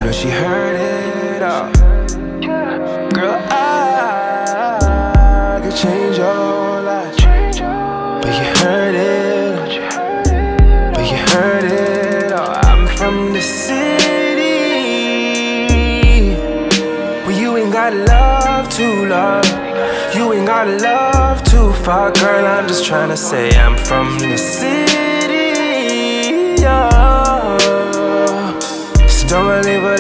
Girl, she heard it all. Girl, I could change your life, but you heard it. But you heard it all. I'm from the city where you ain't got love to love. You ain't got love too far, girl. I'm just tryna say I'm from the city, yeah. So don't believe what